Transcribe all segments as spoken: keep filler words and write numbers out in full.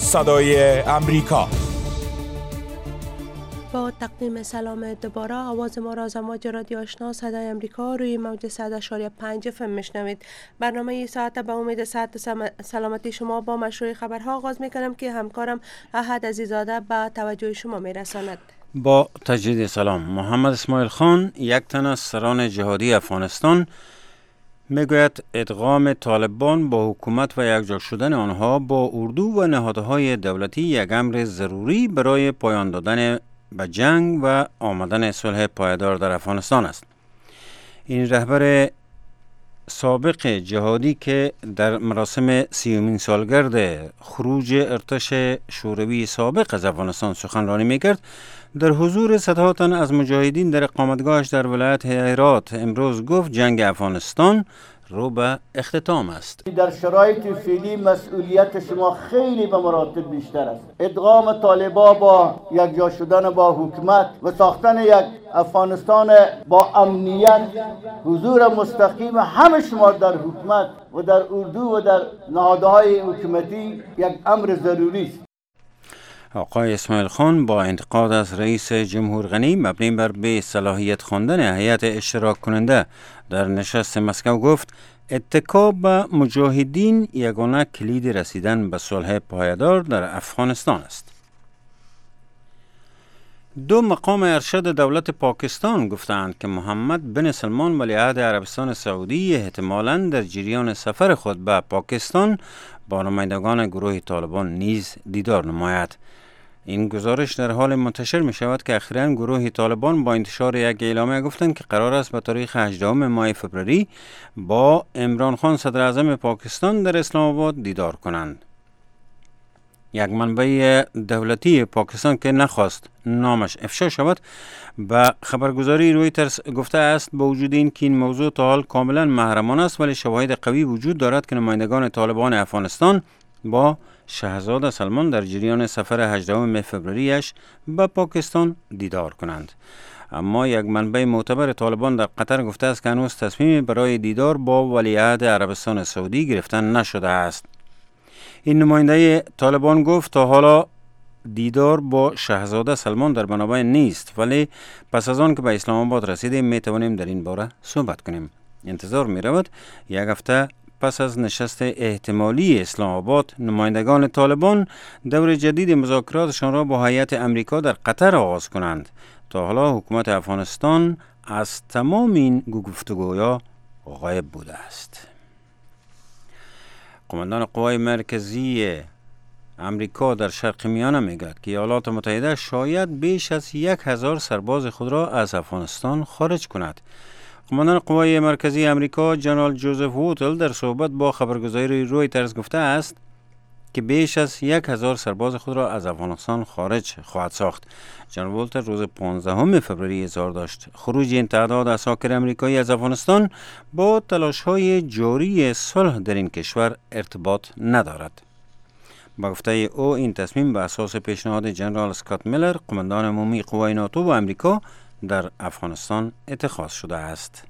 صدای امریکا. با تقدیم سلام دوباره، آواز ما را از امواج رادیو آشنا صدای امریکا روی موج صد و شش دهم پنج اف ام میشنوید. برنامه این ساعت به امید صحت سلامتی شما با مشروع خبرها آغاز میکنم که همکارم احد عزیزاده به توجه شما میرساند. با تجدید سلام. محمد اسماعیل خان، یک تن از سران جهادی افغانستان، میگوید ادغام طالبان با حکومت و یکجا شدن آنها با اردو و نهادهای دولتی یک امر ضروری برای پایان دادن به جنگ و آمدن صلح پایدار در افغانستان است. این رهبر سابق جهادی که در مراسم سیومین سالگرد خروج ارتش شوروی سابق از افغانستان سخنرانی میکرد، در حضور صدها تن از مجاهدین در اقامتگاهش در ولایت هرات امروز گفت جنگ افغانستان رو به اختتام است. در شرایط فعلی مسئولیت شما خیلی به مراتب بیشتر است. ادغام طالبان با یکجا شدن با حکومت و ساختن یک افغانستان با امنیت، حضور مستقیم همه شما در حکومت و در اردو و در نهادهای حکومتی یک امر ضروری است. آقای اسماعیل خان با انتقاد از رئیس جمهور غنی مبنی بر بی صلاحیت خواندن هیئت اشتراک کننده در نشست مسکو گفت اتکا به مجاهدین یگانه کلید رسیدن به صلح پایدار در افغانستان است. دو مقام ارشد دولت پاکستان گفتند که محمد بن سلمان ولیعهد عربستان سعودی احتمالاً در جریان سفر خود به پاکستان با نمایندگان گروه طالبان نیز دیدار نماید. این گزارش در حال منتشر می شود که اخیراً گروه طالبان با انتشار یک اعلامیه گفتند که قرار است به تاریخ هجدهم ماه فوریه با عمران خان صدر اعظم پاکستان در اسلام آباد دیدار کنند. یک منبع دولتی پاکستان که نخواست نامش افشا شود به خبرگزاری رویترز گفته است با وجود این که این موضوع تا حال کاملا محرمانه است، ولی شواهد قوی وجود دارد که نمایندگان طالبان افغانستان با شاهزاده سلمان در جریان سفر هجدهم ماه فوریه‌اش به پاکستان دیدار کنند. اما یک منبع معتبر طالبان در قطر گفته است که هنوز تصمیم برای دیدار با ولیعهد عربستان سعودی گرفتن نشده است. این نماینده طالبان گفت تا حالا دیدار با شاهزاده سلمان در بنابین نیست، ولی پس از آن که به اسلام آباد رسیده می توانیم در این باره صحبت کنیم. انتظار می رود یک هفته پس از نشست احتمالی اسلام آباد نمایندگان طالبان دور جدید مذاکراتشان را با هیئت امریکا در قطر آغاز کنند. تا حالا حکومت افغانستان از تمام این گفتگوها غایب بوده است. قماندان قوای مرکزی امریکا در شرق میانه میگوید که ایالات متحده شاید بیش از یک هزار سرباز خود را از افغانستان خارج کند. قماندان قوای مرکزی امریکا جنرال جوزف ووتل در صحبت با خبرگزاری رویترز گفته است که بیش از یک هزار سرباز خود را از افغانستان خارج خواهد ساخت. جنرال ووتل روز پانزدهم فوریه اظهار داشت خروج این تعداد اساکر امریکایی از افغانستان با تلاش‌های جاری صلح در این کشور ارتباط ندارد. با گفته او این تصمیم به اساس پیشنهاد جنرال اسکات میلر قماندان عمومی قوای ناتو و امریکا در افغانستان اتخاذ شده است.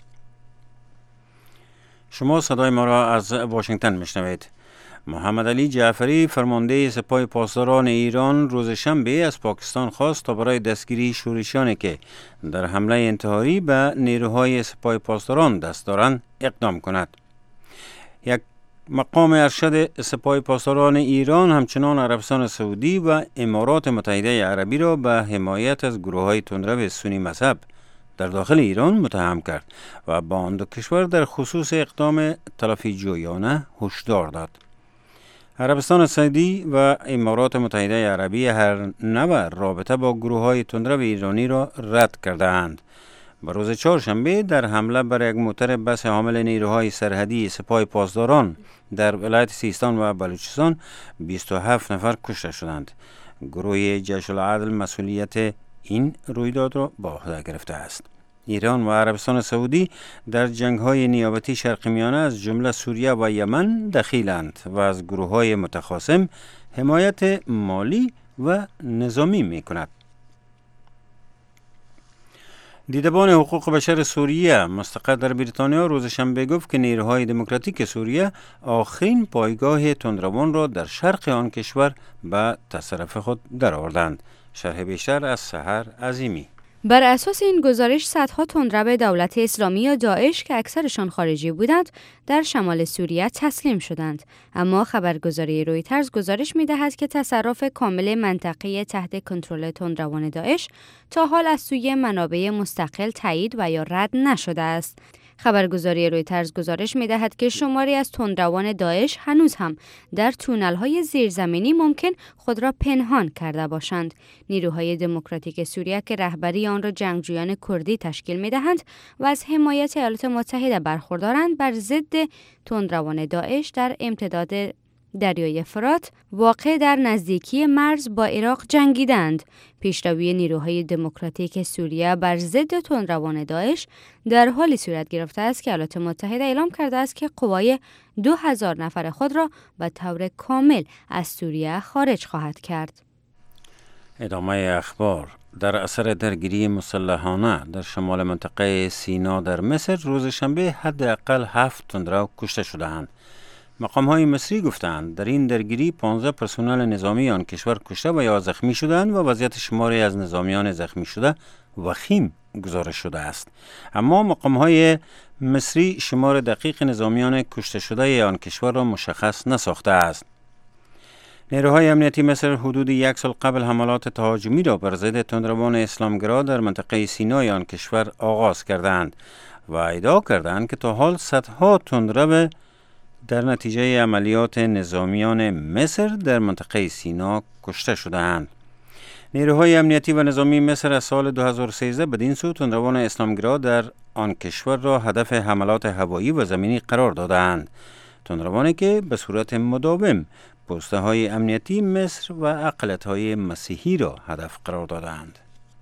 شما صدای ما را از واشنگتن میشنوید. محمد علی جعفری فرمانده سپاه پاسداران ایران روز شنبه از پاکستان خواست تا برای دستگیری شورشیانی که در حمله انتحاری به نیروهای سپاه پاسداران دست دارند اقدام کند. یک مقام ارشد سپاه پاسداران ایران همچنان عربستان سعودی و امارات متحده عربی را به حمایت از گروه‌های تندرو سنی مذهب در داخل ایران متهم کرد و با آن دو کشور در خصوص اقدام تلافی جویانه هشدار داد. عربستان سعودی و امارات متحده عربی هر نوع رابطه با گروه‌های تندرو ایرانی را رد کرده‌اند. به روز چهارشنبه در حمله بر یک موتر بس حامل نیروهای سرحدی سپاه پاسداران در ولایت سیستان و بلوچستان بیست و هفت نفر کشته شدند. گروه جیش العدل مسئولیت این رویداد را به عهده گرفته است. ایران و عربستان سعودی در جنگ‌های نیابتی شرق میانه از جمله سوریه و یمن دخیلند و از گروه‌های متخاصم حمایت مالی و نظامی می‌کند. دیدبان حقوق بشر سوریه مستقر در بریتانیا روز شنبه گفت که نیروهای دموکراتیک سوریه آخرین پایگاه تندروان را در شرق آن کشور به تصرف خود درآوردند. شرح بیشتر از سحر عظیمی. بر اساس این گزارش صدها تندرو دولت اسلامی یا داعش که اکثرشان خارجی بودند در شمال سوریه تسلیم شدند. اما خبرگزاری رویترز گزارش می‌دهد که تصرف کامل منطقه تحت کنترل تندروان داعش تا حال از سوی منابع مستقل تایید و یا رد نشده است. خبرگزاری رویترز گزارش می‌دهد که شماری از تندروان داعش هنوز هم در تونل‌های زیرزمینی ممکن خود را پنهان کرده باشند. نیروهای دموکراتیک سوریه که رهبری آن را جنگجویان کردی تشکیل می‌دهند و از حمایت ایالات متحده برخوردارند، بر ضد تندروان داعش در امتداد دریای فرات واقع در نزدیکی مرز با عراق جنگیدند. پیشروی نیروهای دموکراتیک سوریه بر ضد تندروان داعش در حالی صورت گرفته است که ایالات متحده اعلام کرده است که قوای دو هزار نفر خود را به طور کامل از سوریه خارج خواهد کرد. ادامه اخبار. در اثر درگیری مسلحانه در شمال منطقه سینا در مصر روز شنبه حداقل هفت تندرو کشته شدند. مقام‌های مصری گفتند در این درگیری پانزده پرسنل نظامی آن کشور کشته و یا زخمی شدند و وضعیت شماری از نظامیان زخمی شده وخیم گزارش شده است. اما مقام‌های مصری شمار دقیق نظامیان کشته شده آن کشور را مشخص نساخته است. نیروهای امنیتی مصر حدود یک سال قبل حملات تهاجمی را بر ضد تندروان اسلامگرا در منطقه سینای آن کشور آغاز کردند و ادعا کردند که تا حال صدها تندرو در نتیجه عملیات نظامیان مصر در منطقه سینا کشته شده‌اند. نیروهای امنیتی و نظامی مصر از سال دو هزار و سیزده بدین سو تندروان اسلامگرا در آن کشور را هدف حملات هوایی و زمینی قرار دادند. تندروانی که به صورت مداوم پست‌های امنیتی مصر و اقلیت‌های مسیحی را هدف قرار دادند.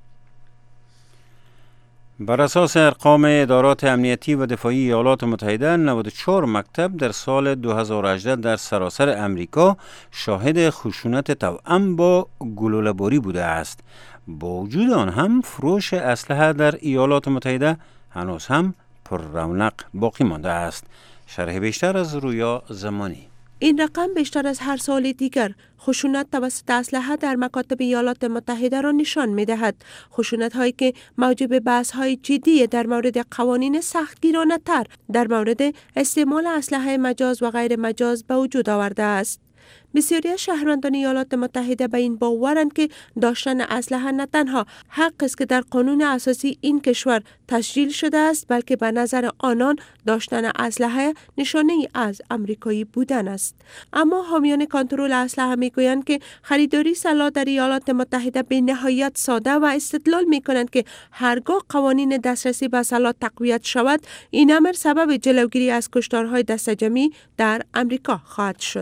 بر اساس ارقام ادارات امنیتی و دفاعی ایالات متحده، نود و چهار مکتب در سال دو هزار و هجده در سراسر امریکا شاهد خشونت توأم با گلوله‌باری بوده است. با وجود آن هم فروش اسلحه در ایالات متحده هنوز هم پر رونق باقی مانده است. شرح بیشتر از رویا زمانی. این رقم بیشتر از هر سال دیگر خشونت توسط اسلحه در مکاتب ایالات متحده را نشان می دهد. خشونت هایی که موجب بحث های جدی در مورد قوانین سختگیرانه تر در مورد استعمال اسلحه مجاز و غیر مجاز به وجود آورده است. بسیاری از شهروندان ایالات متحده به این باورند که داشتن اسلحه نه تنها حق است که در قانون اساسی این کشور تسجیل شده است، بلکه به نظر آنان داشتن اسلحه نشانه ای از امریکایی بودن است. اما حامیان کنترل اسلحه میگویند که خریداری سلاح در ایالات متحده به نهایت ساده و استدلال میکنند که هرگاه قوانین دسترسی به سلاح تقویت شود، این امر سبب جلوگیری از کشتارهای دسته‌جمعی در امریکا خواهد شد.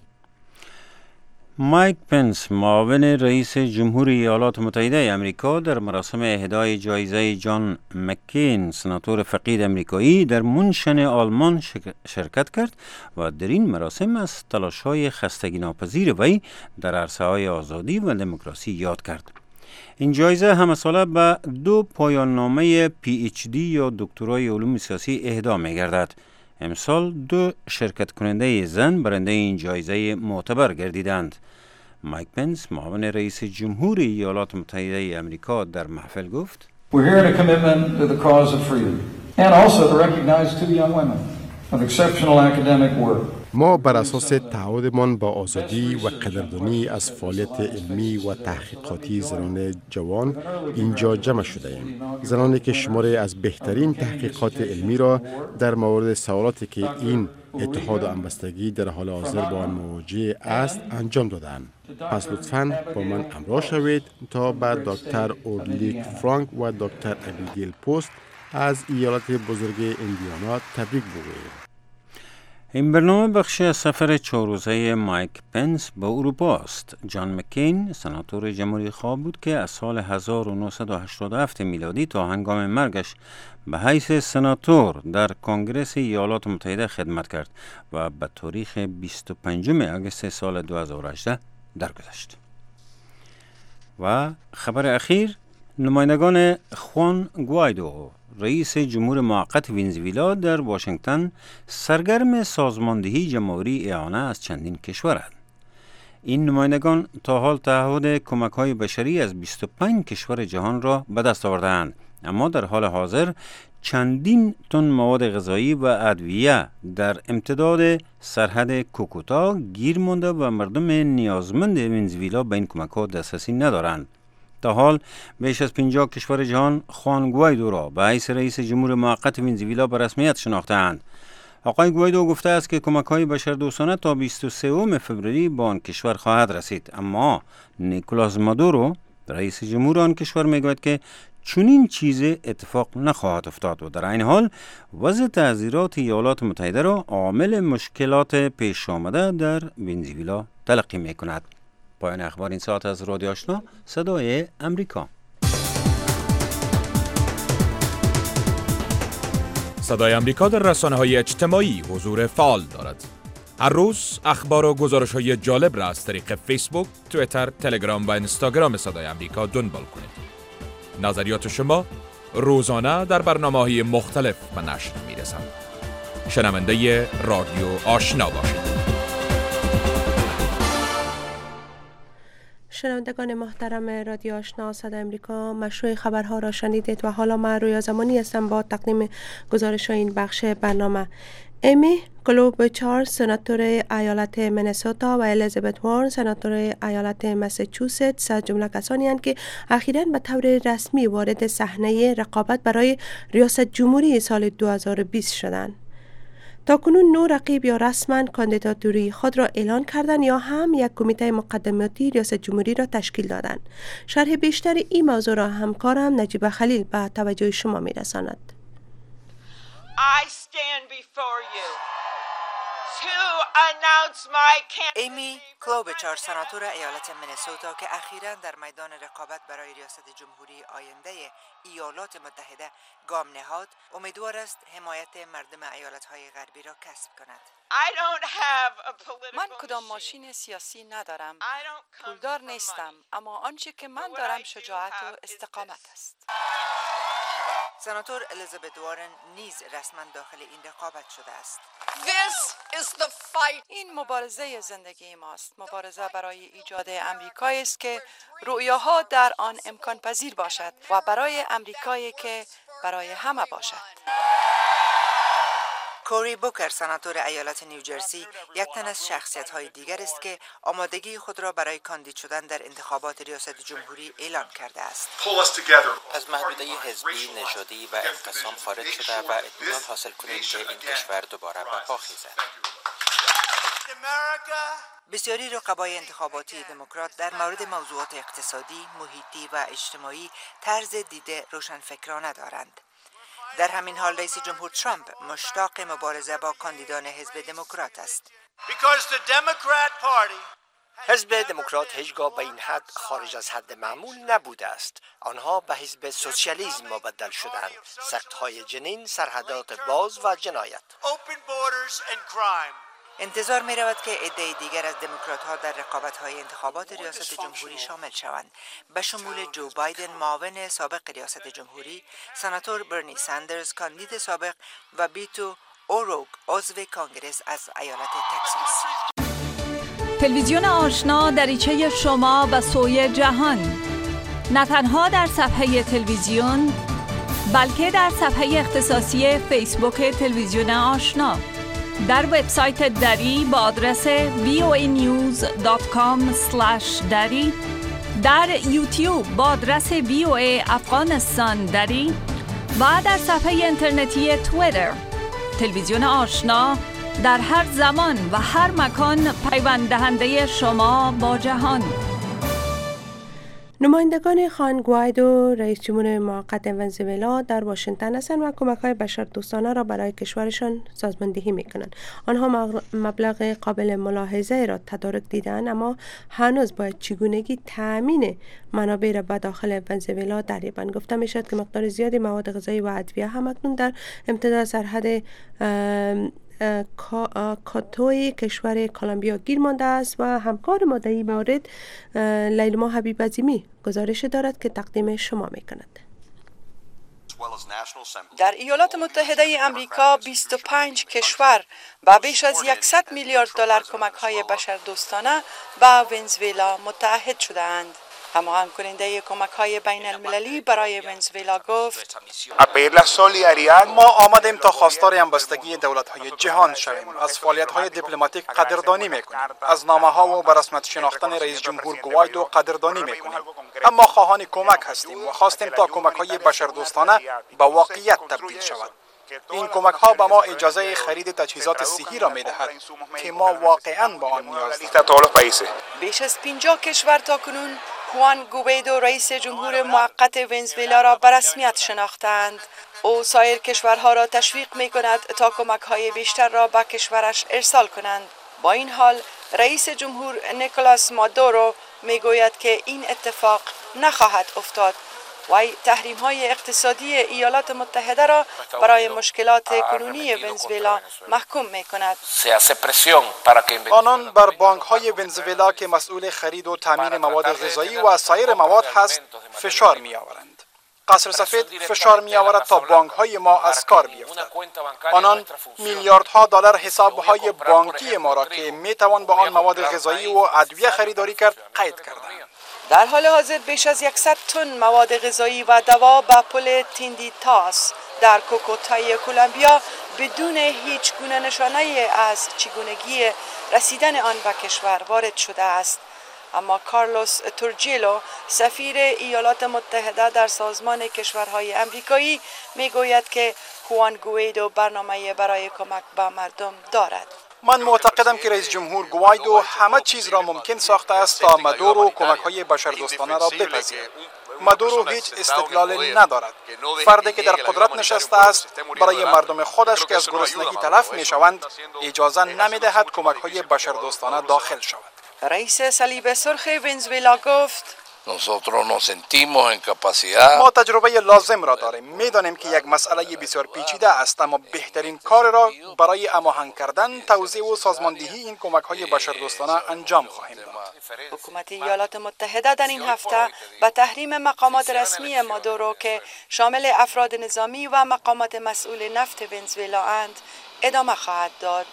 مایک پنس، معاون رئیس جمهور ایالات متحده امریکا، در مراسم اهدای جایزه جان مکین سناتور فقید امریکایی در مونشن آلمان شرکت کرد و در این مراسم از تلاش‌های خستگی ناپذیر وی در عرصه‌های آزادی و دموکراسی یاد کرد. این جایزه همه ساله به دو پایان نامه پی اچ دی یا دکترای علوم سیاسی اهدا می‌گردد. امسال دو شرکت کننده زن برنده این جایزه معتبر گردیدند. مایک پنس، معاون رئیس جمهور ایالات متحده امریکا، در محفل گفت: We're here in a commitment to the cause of freedom and also to recognize two young women of exceptional academic work. ما بر اساس تعهدمان با آزادی و قدردانی از فعالیت علمی و تحقیقاتی زنان جوان اینجا جمع شده ایم. زنانی که شماری از بهترین تحقیقات علمی را در مورد سوالاتی که این اتحاد و همبستگی در حال حاضر با آن مواجه است انجام دادند. پس لطفاً با من همراه شوید تا به دکتر اورلیک فرانک و دکتر ابیگیل پوست از ایالت بزرگ ایندیانا تبریک بگوییم. این برنامه بخشی از سفر چهار روزه مایک پنس به اروپا است. جان مکین سناتور جمهوری خواه بود که از سال هزار و نهصد و هشتاد و هفت میلادی تا هنگام مرگش به حیث سناتور در کنگره ایالات متحده خدمت کرد و به تاریخ بیست و پنجم آگوست سال دو هزار و هجده درگذشت. و خبر اخیر، نمایندگان خوان گوایدو رئیس جمهور موقت ونزوئلا در واشنگتن سرگرم سازماندهی جمهوری اعانه از چندین کشورند. این نمایندگان تا حال تعهد کمک‌های بشری از بیست و پنج کشور جهان را به دست آورده‌اند، اما در حال حاضر چندین تن مواد غذایی و ادویه در امتداد سرحد کوکوتا گیر مانده و مردم نیازمند ونزوئلا به این کمک‌ها دسترسی ندارند. تا حال بیش از پنجاه کشور جهان خوان گوایدو را به حیث رئیس جمهور موقت ونزوئلا به رسمیت شناخته‌اند. آقای گوایدو گفته است که کمک‌های بشردوستانه تا بیست و سوم فوریه به آن کشور خواهد رسید، اما نیکولاس مادورو رئیس جمهور آن کشور میگوید که چنین چیزی اتفاق نخواهد افتاد و در این حال وضع تعزیرات ایالات متحده را عامل مشکلات پیش آمده در ونزوئلا تلقی می‌کند. پایان اخبار این ساعت از رادیو آشنا صدای امریکا. صدای امریکا در رسانه‌های اجتماعی حضور فعال دارد. هر روز اخبار و گزارش‌های جالب را از طریق فیسبوک، توییتر، تلگرام و اینستاگرام صدای امریکا دنبال کنید. نظریات شما روزانه در برنامه‌های مختلف به نشر می‌رسند. شنونده رادیو آشنا باشید. شنوندگان محترم رادیو آشنا صدای امریکا، مشروع خبرها را شنیدید و حالا من رویا زمانی هستم با تقدیم گزارش این بخش برنامه. امی کلوبچار سناتور ایالت مینسوتا و الیزابت وارن سناتور ایالت مساچوست از جمله کسانی هستند که اخیراً به طور رسمی وارد صحنه رقابت برای ریاست جمهوری سال دو هزار و بیست شدند. تاکنون نو رقیب یا رسما کاندیداتوری خود را اعلان کردند یا هم یک کمیته مقدماتی ریاست جمهوری را تشکیل دادند. شرح بیشتر این موضوع را همکارم نجیب خلیل به توجه شما می‌رساند. I stand before you to announce my candidacy. ایمی کلوبچار سناتور ایالت مینسوتا که اخیراً در میدان رقابت برای ریاست جمهوری آینده ایالات متحده گام نهاد، امیدوار است حمایت مردم ایالت‌های غربی را کسب کند. I don't have a political من کدام ماشین سیاسی ندارم، پولدار نیستم، اما آنچه که من دارم شجاعت و استقامت است. سناتور الیزابت وارن نیز رسما داخل این رقابت شده است. This is the fight. این مبارزه زندگی ماست، مبارزه برای ایجاد امریکایی است که رؤیاها در آن امکان پذیر باشد و برای امریکایی که برای همه باشد. کوری بوکر سناتور ایالت نیوجرسی یک تن از شخصیت‌های دیگر است که آمادگی خود را برای کاندید شدن در انتخابات ریاست جمهوری اعلان کرده است. از محدوده حزبی، نژادی و انقسام خارج شده و اطمینان حاصل کنیم که این کشور دوباره به پا خیزد. بسیاری رقبای انتخاباتی دموکرات در مورد موضوعات اقتصادی، محیطی و اجتماعی طرز دید روشنفکرانه دارند. در همین حال رئیس جمهور ترامپ مشتاق مبارزه با کاندیدان حزب دموکرات است. حزب دموکرات هیچگاه به این حد خارج از حد معمول نبوده است. آنها به حزب سوسیالیسم مبدل شدند. سقط‌های جنین، سرحدات باز و جنایت. انتظار می رود که عده دیگر از دموکرات ها در رقابت های انتخابات ریاست جمهوری شامل شوند، به شمول جو بایدن معاون سابق ریاست جمهوری، سناتور برنی ساندرز کاندید سابق و بیتو اوروگ عضو کانگرس از ایالت تکساس. تلویزیون آشنا دریچه شما به سوی جهان، نه تنها در صفحه تلویزیون بلکه در صفحه اختصاصی فیسبوک تلویزیون آشنا، در وبسایت دری با آدرس وی او ای نیوز دات کام اسلش دری، در یوتیوب با آدرس وی او ای افغانستان دری و در صفحه اینترنتی توییتر. تلویزیون آشنا در هر زمان و هر مکان پیوند دهنده شما با جهان. نمایندگان خوان گوایدو رئیس جمهور موقت ونزوئلا در واشنگتن هستند و کمک‌های بشردوستانه را برای کشورشان سازماندهی می‌کنند. آنها مبلغ قابل ملاحظه را تدارک دیدند، اما هنوز باید چگونگی تأمین منابع را به داخل ونزوئلا دریابند. گفته می‌شود که مقدار زیادی مواد غذایی و ادویه هم اکنون در امتداد سرحد کاتوی کشور کلمبیا گیر مانده است و همکار ما در این مورد لیلما حبیب عظیمی گزارش دارد که تقدیم شما میکند. در ایالات متحده امریکا بیست و پنج کشور با بیش از صد میلیارد دلار کمک‌های بشردوستانه به ونزوئلا متحد شده‌اند. هماهنگ کننده کمک‌های بین المللی برای ونزوئلا گفت ما آمدیم تا خواستار همبستگی دولت‌های جهان شویم. از فعالیت‌های دیپلماتیک قدردانی می‌کنیم. از نامه‌ها و به رسمیت شناختن رئیس جمهور گوایدو قدردانی می‌کنیم. اما خواهان کمک هستیم و خواستیم تا کمک‌های بشردوستانه به واقعیت تبدیل شود. این کمک ها به ما اجازه خرید تجهیزات صحی را می دهد که ما واقعاً به آن نیاز داریم. بیش از پنجاه کشور تا کنون خوان گویدو رئیس جمهور موقت ونزوئلا را به رسمیت شناختند. او سایر کشورها را تشویق می کند تا کمک های بیشتر را به کشورش ارسال کنند. با این حال رئیس جمهور نیکولاس مادورو می گوید که این اتفاق نخواهد افتاد. وی تحریم های اقتصادی ایالات متحده را برای مشکلات کنونی ونزوئلا محکوم می کند. آنان بر بانک های ونزوئلا که مسئول خرید و تامین مواد غذایی و سایر مواد هست فشار می آورند. قصر سفید فشار می آورد تا بانک های ما از کار بیفتند. آنان میلیاردها دلار حساب های بانکی ما را که می توان با آن مواد غذایی و ادویه خریداری کرد قید کردند. در حال حاضر بیش از صد تن مواد غذایی و دوا به پل تیندیتاس در کوکوتای کلمبیا بدون هیچ گونه نشانه از چگونگی رسیدن آن به کشور وارد شده است. اما کارلوس تورجیلو سفیر ایالات متحده در سازمان کشورهای امریکایی میگوید که خوان گویدو برنامه برای کمک به مردم دارد. من معتقدم که رئیس جمهور گوایدو همه چیز را ممکن ساخته است تا مادورو کمک‌های بشردوستانه را بپذیرد. مادورو هیچ استقلال ندارد. فردی که در قدرت نشسته است برای مردم خودش که از گرسنگی تلف میشوند اجازه نمیدهد کمک‌های بشردوستانه داخل شود. رئیس صلیب سرخ ونزوئلا گفت ما تجربه لازم را داریم. میدانیم که یک مسئله بسیار پیچیده است، اما بهترین کار را برای هماهنگ کردن، توزیع و سازماندهی این کمک‌های بشردوستانه انجام خواهیم داد. حکومت ایالات متحده در این هفته به تحریم مقامات رسمی مادورو که شامل افراد نظامی و مقامات مسئول نفت ونزوئلا اند ادامه خواهد داد.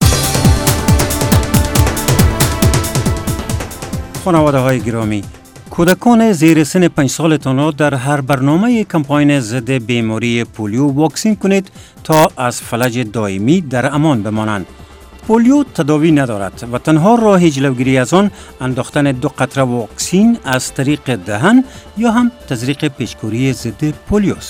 خانواده های گرامی، کودکان زیر سن پنج سالتان در هر برنامه کمپاین ضد بیماری پولیو واکسین کنید تا از فلج دائمی در امان بمانند. پولیو تداوی ندارد و تنها راه جلوگیری از آن انداختن دو قطره واکسین از طریق دهن یا هم تزریق پیچکوری ضد پولیو است.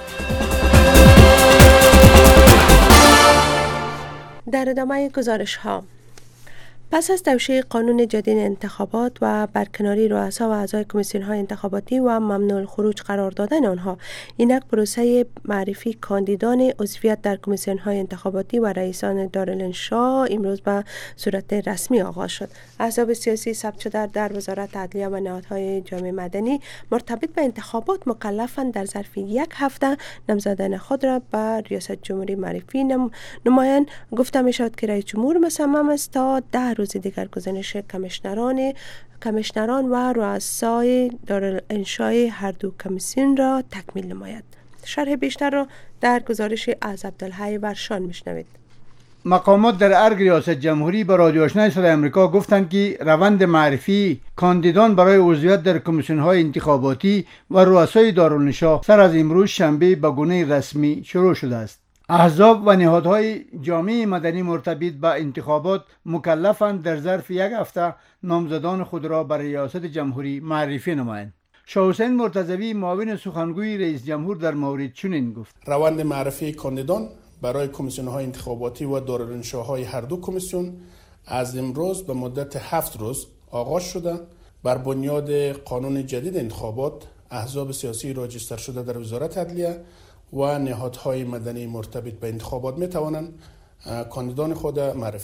در ادامه گزارش ها، پس از توشیح قانون جدید انتخابات و برکناری رؤسا و اعضای کمیسیون های انتخاباتی و ممنوع الخروج قرار دادن آنها، اینک پروسه معرفی کاندیدان عضویت در کمیسیون های انتخاباتی و رئیسان دارالانشا امروز به صورت رسمی آغاز شد. احزاب سیاسی ثبت شده در وزارت عدلیه و نهادهای جامعه مدنی مرتبط به انتخابات مکلفند در ظرف یک هفته نامزدان خود را به ریاست جمهوری معرفی نمایند. گفته می شود که رئیس جمهور مصمم است تا ده روز دیگر گزارش کمیشنران کمیشنران و رؤسای دارالانشای هر دو کمیسیون را تکمیل نماید. شرح بیشتر را در گزارش از عبدالحی ورشان میشنوید. مقامات در ارگ ریاست جمهوری به رادیو آشنای صدای آمریکا گفتند که روند معرفی کاندیدان برای عضویت در کمیسیون‌های انتخاباتی و رؤسای دارالانشا سر از امروز شنبه به گونه رسمی شروع شده است. احزاب و نهادهای جامعه مدنی مرتبط به انتخابات مکلفند در ظرف یک هفته نامزدان خود را برای ریاست جمهوری معرفی نمایند. شاه حسین مرتضوی معاون سخنگوی رئیس جمهور در مورد چنین گفت: روند معرفی کاندیدان برای کمیسیون‌های انتخاباتی و دارالانشاهای هر دو کمیسیون از امروز به مدت هفت روز آغاز شده. بر بنیاد قانون جدید انتخابات، احزاب سیاسی راجستر شده در وزارت عدلیه و نهادهای مدنی مرتبط به انتخابات می توانند کاندیدان خود معرفی کنند.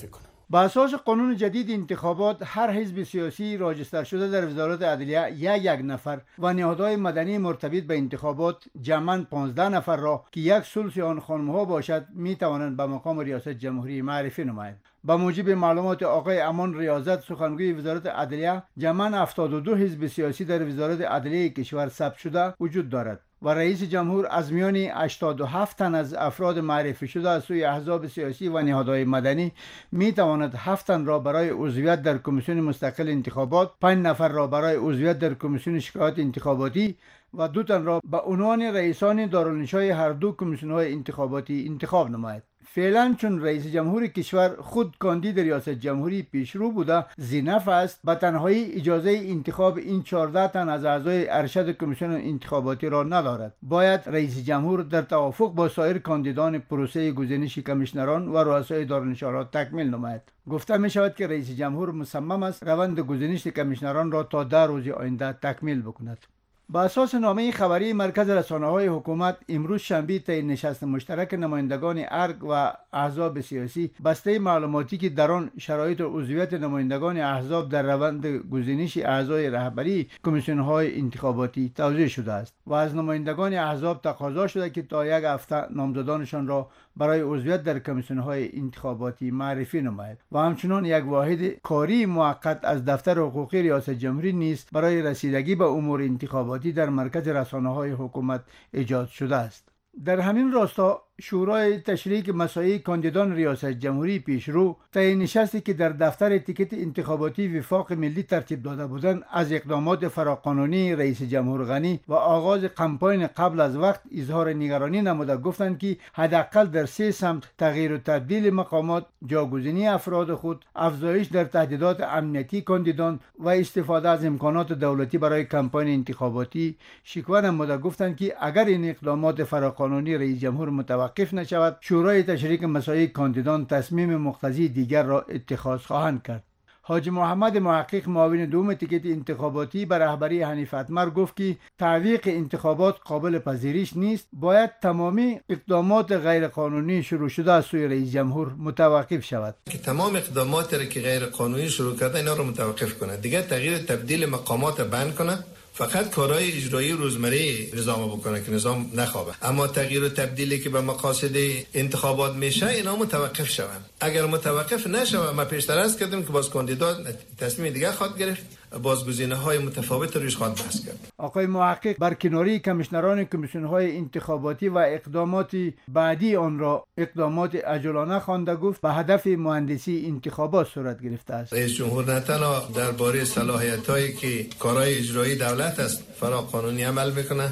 با اساس قانون جدید انتخابات هر حزب سیاسی راجستر شده در وزارت عدلیه یک یک نفر و نهادهای مدنی مرتبط به انتخابات جمعاً پانزده نفر را که یک ثلث آن خانم‌ها باشد می توانند به مقام ریاست جمهوری معرفی نمایند. با موجب معلومات آقای امان ریاضت سخنگوی وزارت عدلیه جمعاً هفتاد و دو حزب سیاسی در وزارت عدلیه کشور ثبت شده وجود دارد و رئیس جمهور از میان هشتاد و هفت تن از افراد معرفی شده از سوی احزاب سیاسی و نهادهای مدنی می تواند هفت تن را برای عضویت در کمیسیون مستقل انتخابات، پنج نفر را برای عضویت در کمیسیون شکایات انتخاباتی و دو تن را به عنوان رئیسان دارالنشای هر دو کمیسیون‌های انتخاباتی انتخاب نماید. فعلا چون رئیس جمهور کشور خود کاندید ریاست جمهوری پیشرو بوده زینف است، به تنهایی اجازه انتخاب این چهارده تن از اعضای ارشد کمیسیون انتخاباتی را ندارد. باید رئیس جمهور در توافق با سایر کاندیدان پروسه گزینش کمیشنران و رؤسای دارالنشا را تکمیل نماید. گفته می شود که رئیس جمهور مصمم است روند گزینش کمیشنران را تا ده روز آینده تکمیل بکند. با اساس نامه خبری مرکز رسانه‌های حکومت امروز شنبه طی نشست مشترک نمایندگان ارگ و احزاب سیاسی بسته معلوماتی که در آن شرایط عضویت نمایندگان احزاب در روند گزینش اعضای رهبری کمیسیون‌های انتخاباتی توضیح شده است و از نمایندگان احزاب تقاضا شده که تا یک هفته نامزدانشان را برای عضویت در کمیسیون‌های انتخاباتی معرفی نماید و همچنین یک واحد کاری موقت از دفتر حقوقی ریاست جمهوری نیز برای رسیدگی به امور انتخاباتی در مرکز رسانه‌های حکومت ایجاد شده است. در همین راستا شورای تشریک مساعی کاندیدان ریاست جمهوری پیشرو طی نشستی که در دفتر تیکت انتخاباتی وفاق ملی ترتیب داده بودند از اقدامات فراقانونی رئیس جمهور غنی و آغاز کمپاین قبل از وقت اظهار نگرانی نموده گفتند که حداقل در سه سمت تغییر و تبدیل مقامات، جاگزینی افراد خود، افزایش در تهدیدات امنیتی کاندیدان و استفاده از امکانات دولتی برای کمپاین انتخاباتی شکوه نموده گفتند که اگر این اقدامات فراقانونی رئیس جمهور متوقف وقف نشود شورای تشریک مساعی کاندیدان تصمیم مقتضی دیگر را اتخاذ خواهند کرد. حاجی محمد محقق معاون دوم تیکت انتخاباتی بر رهبری حنیف اتمر گفت که تعویق انتخابات قابل پذیرش نیست، باید تمامی اقدامات غیر قانونی شروع شده از سوی رئیس جمهور متوقف شود. که تمام اقداماتی را که غیر قانونی شروع کرده اینا رو متوقف کنه، دیگه تغییر تبدیل مقامات بند کنه، فقط کارهای اجرایی روزمره نظام بکنه که نظام نخوابه، اما تغییر و تبدیلی که به مقاصد انتخابات میشه اینا متوقف شوند. اگر متوقف نشوه ما پیشتر از کردیم که باز کاندیدات تصمیم دیگه خواهد گرفت، بازگزینه‌های متفاوت روش خواهد بحث کرد. آقای محقق برکناری کمیشنران کمیسیون‌های انتخاباتی و اقدامات بعدی آن را اقدامات عجولانه خوانده گفت به هدف مهندسی انتخابات صورت گرفته است. رئیس جمهور نه تنها درباره صلاحیت‌هایی که کارهای اجرایی دولت است فراقانونی عمل میکنه،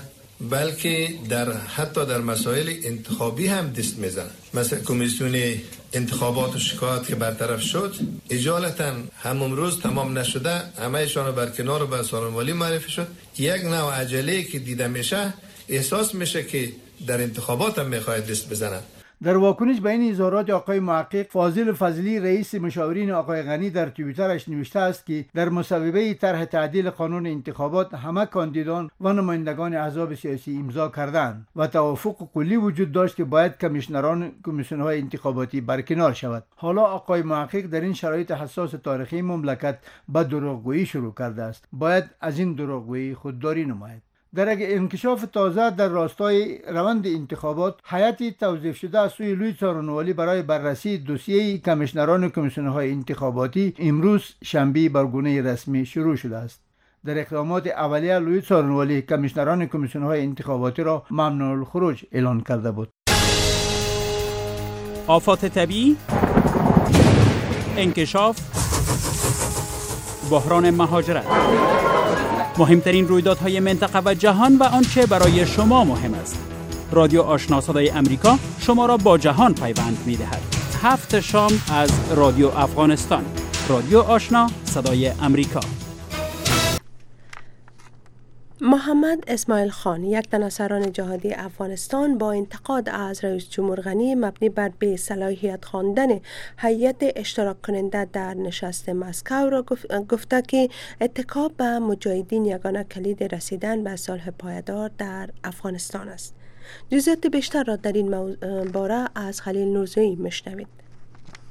بلکه در حتی در مسائل انتخابی هم دست میزنه. مثلا کمیسیون انتخابات و شکایات که برطرف شد اجالتا همون روز تمام نشده همهشان برکنار و به سالن‌والی معرفی شد. یک نوع عجله که دیده میشه احساس میشه که در انتخابات هم میخواهد دست بزنه. در واکنش به این اظهارات آقای محقق، فاضل فضلی رئیس مشاورین آقای غنی در توییترش نوشته است که در مصوبه طرح تعدیل قانون انتخابات همه کاندیدان و نمایندگان احزاب سیاسی امضا کردند و توافق کلی وجود داشت که باید کمیشنران کمیسیون‌های انتخاباتی برکنار شود. حالا آقای محقق در این شرایط حساس تاریخی مملکت به دروغگویی شروع کرده است. باید از این دروغگویی خودداری نماید. در یک انکشاف تازه در راستای روند انتخابات، هیئت توظیف شده از سوی لوی څارنوالی برای بررسی دوسیه کمیشنران کمیسیون‌های انتخاباتی امروز شنبه بر گونه رسمی شروع شده است. در اقدامات اولیه لوی څارنوالی کمیشنران کمیسیون‌های انتخاباتی را ممنوع الخروج اعلان کرده بود. آفات طبیعی، انکشاف، بحران مهاجرت، مهمترین رویدادهای منطقه و جهان و آنچه برای شما مهم است. رادیو آشنا صدای امریکا شما را با جهان پیوند می‌دهد. هفت شام از رادیو افغانستان. رادیو آشنا صدای امریکا. محمد اسماعیل خان، یک تن از سران جهادی افغانستان، با انتقاد از رئیس جمهور غنی مبنی بر بی صلاحیت خواندن هیئت اشتراک کننده در نشست مسکو را گفته که اتکا به مجاهدین یگانه کلید رسیدن به صلح پایدار در افغانستان است. جزئیات بیشتر را در این باره از خلیل نورزویی میشنوید.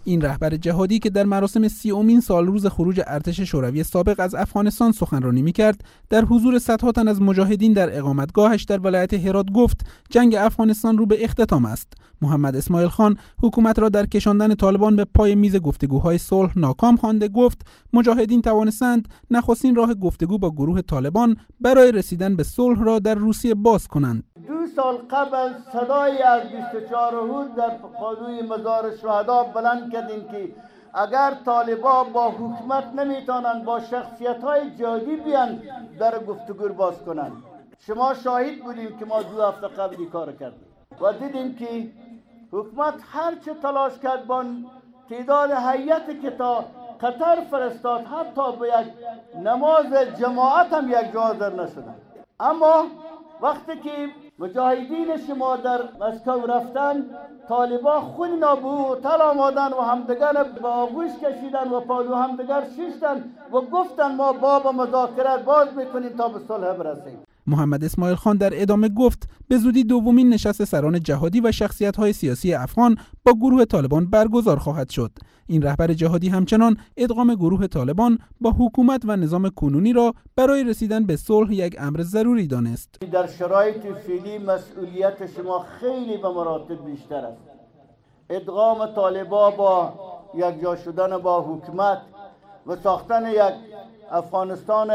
این رهبر جهادی که در مراسم سیومین سالروز خروج ارتش شوروی سابق از افغانستان سخنرانی می‌کرد، در حضور صدها تن از مجاهدین در اقامتگاهش در ولایت هرات گفت جنگ افغانستان رو به اختتام است. محمد اسماعیل خان حکومت را در کشاندن طالبان به پای میز گفتگوهای صلح ناکام خوانده گفت مجاهدین توانستند نخستین راه گفتگو با گروه طالبان برای رسیدن به صلح را در روسیه باز کنند. دو سال قبل صدای از بیست و چهار هود در پادوی مزار شهدا بلند کردیم که اگر طالبا با حکومت نمیتونن با شخصیت‌های جهادی بیان در گفتگو باز کنند. شما شاهد بودیم که ما دو هفته قبلی کار کردیم و دیدیم که حکومت هر چه تلاش کرد با تعداد هیئتی که تا قطر فرستاد حتی به یک نماز جماعت هم یک جا حاضر نشدن. اما وقتی که مجاهدین شما در مسکو رفتن، طالبا خود نابو تل آمدن و همدیگر به آغوش کشیدن و پالو همدیگر شیشتن و گفتن ما باب مذاکرات باز میکنیم تا به صلح برسیم. محمد اسماعیل خان در ادامه گفت به زودی دومین نشست سران جهادی و شخصیت‌های سیاسی افغان با گروه طالبان برگزار خواهد شد. این رهبر جهادی همچنان ادغام گروه طالبان با حکومت و نظام کنونی را برای رسیدن به صلح یک امر ضروری دانست. در شرایط فعلی مسئولیت شما خیلی به مراتب بیشتر است. ادغام طالبان با یک جا شدن با حکومت و ساختن یک افغانستان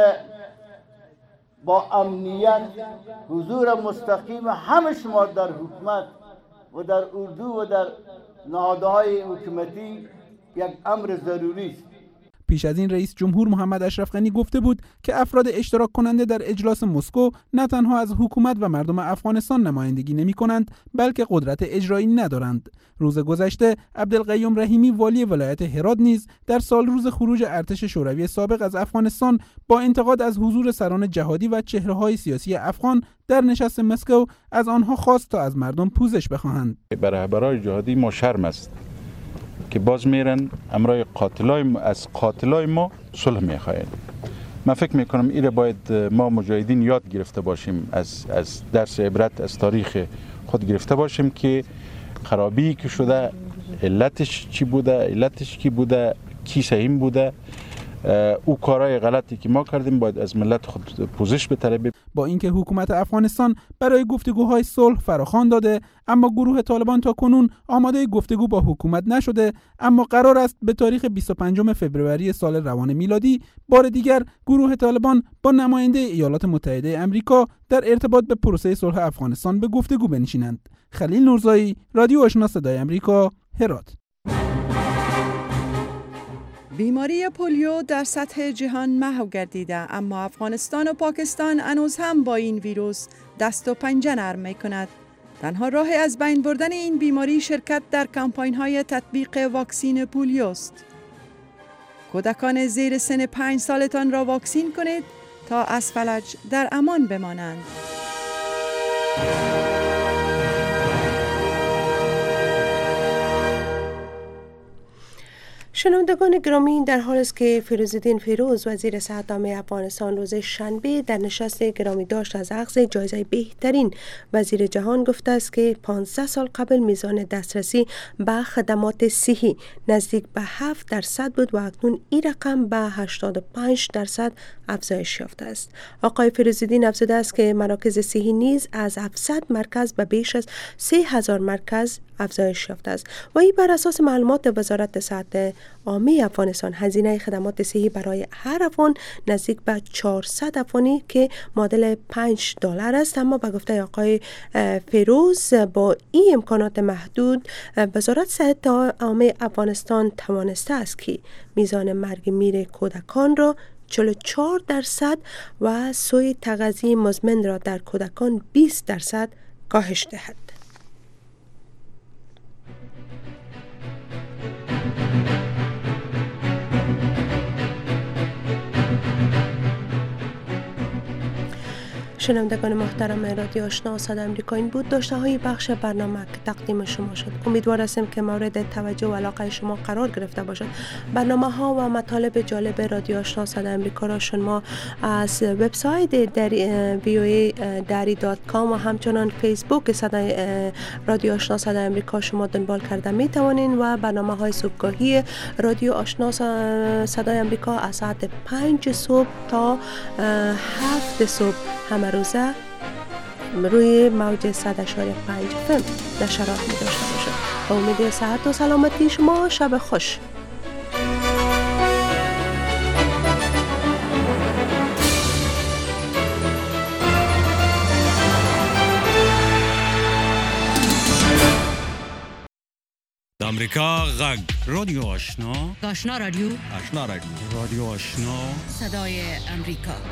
با امنیت، حضور مستقیم همه شما در حکومت و در اردو و در نهادهای حکومتی یک امر ضروری است. پیش از این رئیس جمهور محمد اشرف غنی گفته بود که افراد اشتراک کننده در اجلاس مسکو نه تنها از حکومت و مردم افغانستان نمایندگی نمی کنند بلکه قدرت اجرایی ندارند. روز گذشته عبدالقیوم رحیمی والی ولایت هرات نیز در سال روز خروج ارتش شوروی سابق از افغانستان با انتقاد از حضور سران جهادی و چهره‌های سیاسی افغان در نشست مسکو از آنها خواست تا از مردم پوزش بخواهند. برای رهبران جهادی ما شرم است که باز میرن امرای قاتلای از قاتلای ما صلح میخواین. من فکر میکنم ایره باید ما مجاهدین یاد گرفته باشیم، از از درس عبرت از تاریخ خود گرفته باشیم که خرابی که شده علتش چی بوده، علتش کی بوده، کی سهیم بوده. او کارهای غلطی که ما کردیم باید از ملت خود پوزش بطلبیم. با اینکه حکومت افغانستان برای گفتگوهای صلح فراخوان داده اما گروه طالبان تا کنون آماده گفتگو با حکومت نشده، اما قرار است به تاریخ بیست و پنجم فوریه سال روان میلادی بار دیگر گروه طالبان با نماینده ایالات متحده آمریکا در ارتباط به پروسه صلح افغانستان به گفتگو بنشینند. خلیل نورزایی، رادیو آشنا صدای آمریکا، هرات. بیماری پولیو در سطح جهان محو گردیده، اما افغانستان و پاکستان هنوز هم با این ویروس دست و پنجه نرم می کند. تنها راه از بین بردن این بیماری شرکت در کمپاین های تطبیق واکسین پولیو است. کودکان زیر سن پنج سالتان را واکسین کنید تا از فلج در امان بمانند. شنوندگان گرامی، در حال است که فیروزالدین فیروز وزیر صحت عامه افغانستان روز شنبه در نشست گرامی داشت از اخذ جایزه بهترین وزیر جهان گفته است که پانزده سال قبل میزان دسترسی به خدمات صحی نزدیک به هفت درصد بود و اکنون این رقم به هشتاد و پنج درصد افزایش یافته است. آقای فیروزالدین افزوده است که مراکز صحی نیز از هفتصد مرکز به بیش از سه هزار مرکز افزایش یافته است و این بر اساس معلومات وزارت صحت عامه افغانستان. هزینه خدمات صحی برای هر افغان نزدیک به چهارصد افغانی که معادل پنج دلار است، اما به گفته آقای فیروز با این امکانات محدود وزارت صحت عامه افغانستان توانسته است که میزان مرگ میر کودکان را چهل و چهار درصد و سوی تغذیه مزمن را در کودکان بیست درصد کاهش دهد. شنوندگان محترم رادیو آشنا صدای آمریکا، این بود داشته های بخش برنامه که تقدیم شما شد. امیدوار هستیم که مورد توجه و علاقه شما قرار گرفته باشد. برنامه ها و مطالب جالب رادیو آشنا صدای آمریکا را شما از وبسایت در وی او ای دری دات کام و همچنان فیسبوک صدای رادیو آشنا صدای آمریکا شما دنبال کرده می توانین و برنامه های صبحگاهی رادیو آشنا صدای آمریکا از ساعت پنج صبح تا هفت صبح همه روزه روی موج صد و پنج فم نشرات می داشته باشد. با امید صحت و سلامتی شما شب خوش. امریکا غږ رادیو آشنا آشنا رادیو آشنا رادیو رادیو آشنا صدای امریکا.